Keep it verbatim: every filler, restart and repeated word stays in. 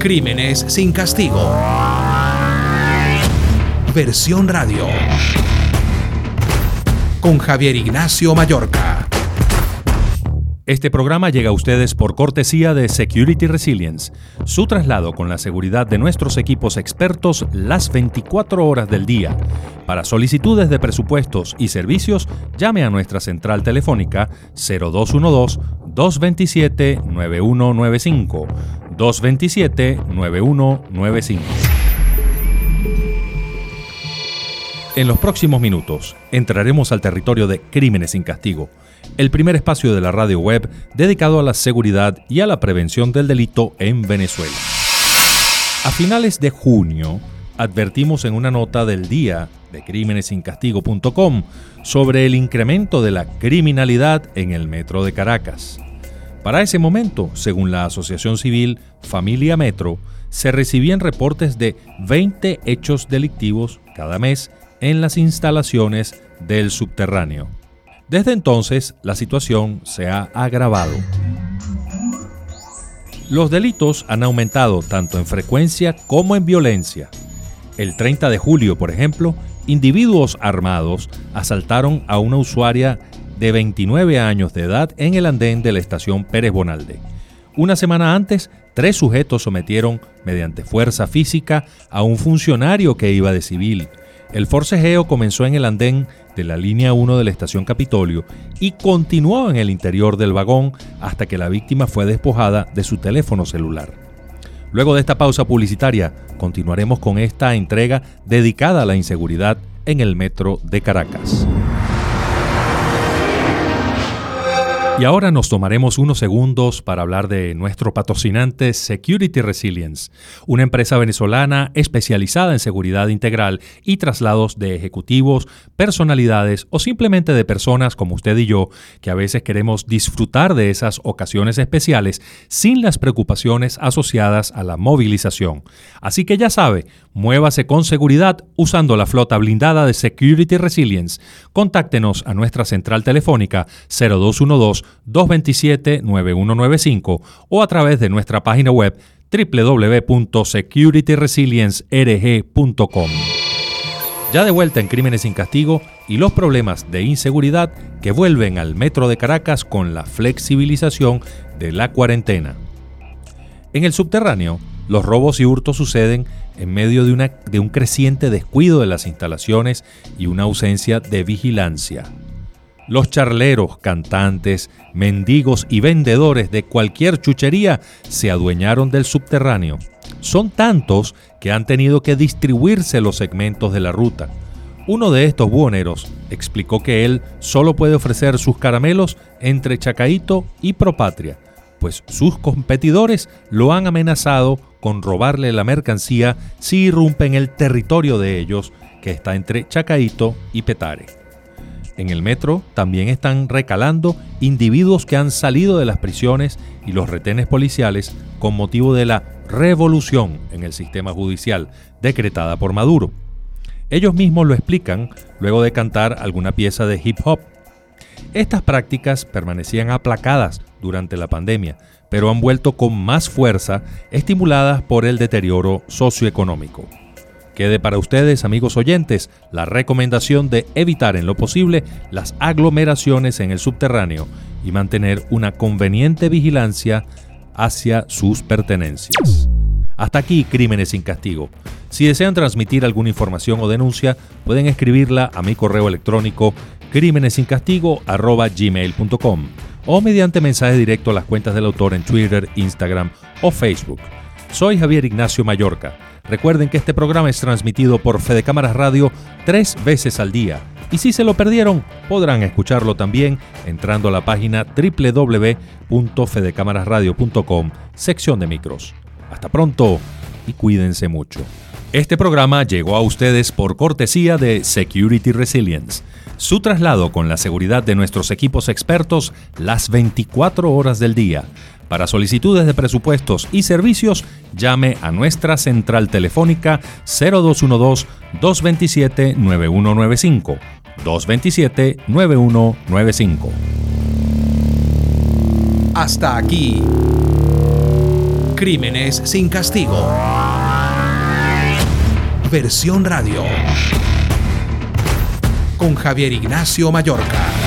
Crímenes sin castigo. Versión radio. Con Javier Ignacio Mallorca. Este programa llega a ustedes por cortesía de Security Resilience, su traslado con la seguridad de nuestros equipos expertos las veinticuatro horas del día. Para solicitudes de presupuestos y servicios, llame a nuestra central telefónica cero dos uno dos, dos dos siete, nueve uno nueve cinco, dos dos siete, nueve uno nueve cinco. En los próximos minutos, entraremos al territorio de Crímenes sin Castigo, el primer espacio de la radio web dedicado a la seguridad y a la prevención del delito en Venezuela. A finales de junio, advertimos en una nota del día de crímenes sin castigo punto com sobre el incremento de la criminalidad en el metro de Caracas. Para ese momento, según la asociación civil Familia Metro, se recibían reportes de veinte hechos delictivos cada mes en las instalaciones del subterráneo. Desde entonces, la situación se ha agravado. Los delitos han aumentado tanto en frecuencia como en violencia. El treinta de julio, por ejemplo, individuos armados asaltaron a una usuaria de veintinueve años de edad en el andén de la estación Pérez Bonalde. Una semana antes, tres sujetos sometieron mediante fuerza física a un funcionario que iba de civil. El forcejeo comenzó en el andén de la línea uno de la estación Capitolio y continuó en el interior del vagón hasta que la víctima fue despojada de su teléfono celular. Luego de esta pausa publicitaria, continuaremos con esta entrega dedicada a la inseguridad en el metro de Caracas. Y ahora nos tomaremos unos segundos para hablar de nuestro patrocinante Security Resilience, una empresa venezolana especializada en seguridad integral y traslados de ejecutivos, personalidades o simplemente de personas como usted y yo, que a veces queremos disfrutar de esas ocasiones especiales sin las preocupaciones asociadas a la movilización. Así que ya sabe, muévase con seguridad usando la flota blindada de Security Resilience. Contáctenos a nuestra central telefónica cero dos uno dos, dos dos siete, nueve uno nueve cinco o a través de nuestra página web doble u doble u doble u punto security resilience r g punto com. Ya de vuelta en Crímenes sin Castigo y los problemas de inseguridad que vuelven al metro de Caracas con la flexibilización de la cuarentena. En el subterráneo, los robos y hurtos suceden en medio de, una, de un creciente descuido de las instalaciones y una ausencia de vigilancia. Los charleros, cantantes, mendigos y vendedores de cualquier chuchería se adueñaron del subterráneo. Son tantos que han tenido que distribuirse los segmentos de la ruta. Uno de estos buhoneros explicó que él solo puede ofrecer sus caramelos entre Chacaíto y Propatria, pues sus competidores lo han amenazado con robarle la mercancía si irrumpen el territorio de ellos, que está entre Chacaíto y Petare. En el metro también están recalando individuos que han salido de las prisiones y los retenes policiales con motivo de la revolución en el sistema judicial decretada por Maduro. Ellos mismos lo explican luego de cantar alguna pieza de hip hop. Estas prácticas permanecían aplacadas durante la pandemia, pero han vuelto con más fuerza, estimuladas por el deterioro socioeconómico. Quede para ustedes, amigos oyentes, la recomendación de evitar en lo posible las aglomeraciones en el subterráneo y mantener una conveniente vigilancia hacia sus pertenencias. Hasta aquí, Crímenes sin Castigo. Si desean transmitir alguna información o denuncia, pueden escribirla a mi correo electrónico crímenes sin castigo arroba gmail punto com o mediante mensaje directo a las cuentas del autor en Twitter, Instagram o Facebook. Soy Javier Ignacio Mallorca. Recuerden que este programa es transmitido por Fede Cámaras Radio tres veces al día. Y si se lo perdieron, podrán escucharlo también entrando a la página doble u doble u doble u punto fede cámaras radio punto com, sección de micros. Hasta pronto y cuídense mucho. Este programa llegó a ustedes por cortesía de Security Resilience, su traslado con la seguridad de nuestros equipos expertos las veinticuatro horas del día. Para solicitudes de presupuestos y servicios, llame a nuestra central telefónica cero dos uno dos, dos dos siete, nueve uno nueve cinco, dos dos siete, nueve uno nueve cinco. Hasta aquí. Crímenes sin castigo. Versión radio. Con Javier Ignacio Mallorca.